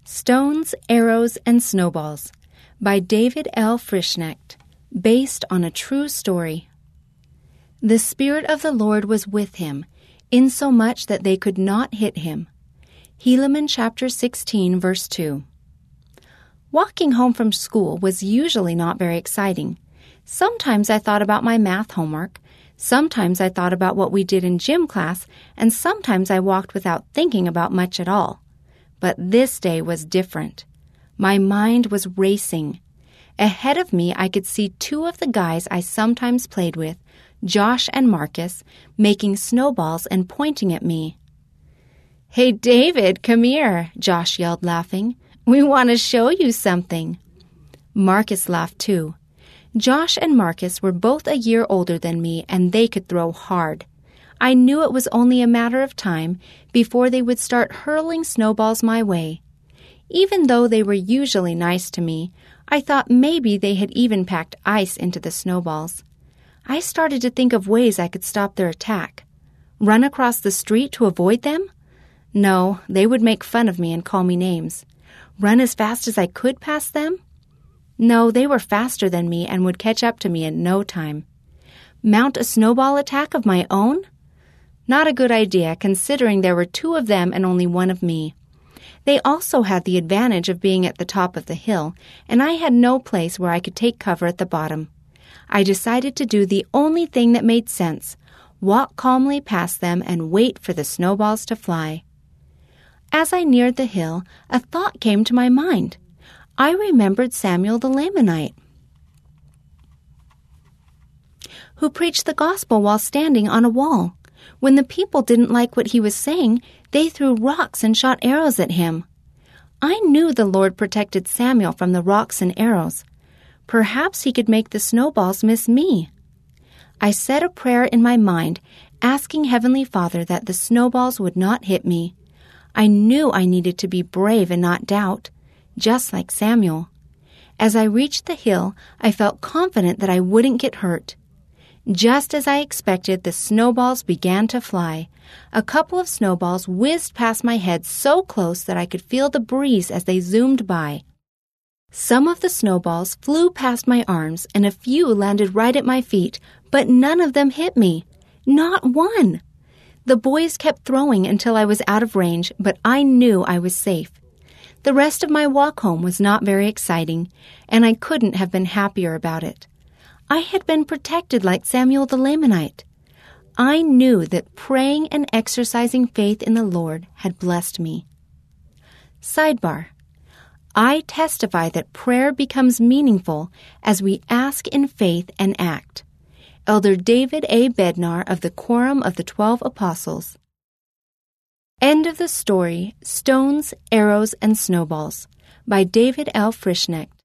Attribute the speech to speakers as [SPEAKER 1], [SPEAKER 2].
[SPEAKER 1] Stones, Arrows, and Snowballs by David L. Frischknecht, based on a true story. The Spirit of the Lord was with him, insomuch that they could not hit him. Helaman chapter 16, verse 2. Walking home from school was usually not very exciting. Sometimes I thought about my math homework, sometimes I thought about what we did in gym class, and sometimes I walked without thinking about much at all. But this day was different. My mind was racing. Ahead of me, I could see two of the guys I sometimes played with, Josh and Marcus, making snowballs and pointing at me. "Hey, David, come here," Josh yelled, laughing. "We want to show you something." Marcus laughed too. Josh and Marcus were both a year older than me, and they could throw hard. I knew it was only a matter of time before they would start hurling snowballs my way. Even though they were usually nice to me, I thought maybe they had even packed ice into the snowballs. I started to think of ways I could stop their attack. Run across the street to avoid them? No, they would make fun of me and call me names. Run as fast as I could past them? No, they were faster than me and would catch up to me in no time. Mount a snowball attack of my own? Not a good idea, considering there were two of them and only one of me. They also had the advantage of being at the top of the hill, and I had no place where I could take cover at the bottom. I decided to do the only thing that made sense, walk calmly past them and wait for the snowballs to fly. As I neared the hill, a thought came to my mind. I remembered Samuel the Lamanite, who preached the gospel while standing on a wall. When the people didn't like what he was saying, they threw rocks and shot arrows at him. I knew the Lord protected Samuel from the rocks and arrows. Perhaps he could make the snowballs miss me. I said a prayer in my mind, asking Heavenly Father that the snowballs would not hit me. I knew I needed to be brave and not doubt, just like Samuel. As I reached the hill, I felt confident that I wouldn't get hurt. Just as I expected, the snowballs began to fly. A couple of snowballs whizzed past my head so close that I could feel the breeze as they zoomed by. Some of the snowballs flew past my arms, and a few landed right at my feet, but none of them hit me. Not one. The boys kept throwing until I was out of range, but I knew I was safe. The rest of my walk home was not very exciting, and I couldn't have been happier about it. I had been protected like Samuel the Lamanite. I knew that praying and exercising faith in the Lord had blessed me. Sidebar: I testify that prayer becomes meaningful as we ask in faith and act. Elder David A. Bednar of the Quorum of the 12 Apostles. End of the story, Stones, Arrows, and Snowballs by David L. Frischknecht.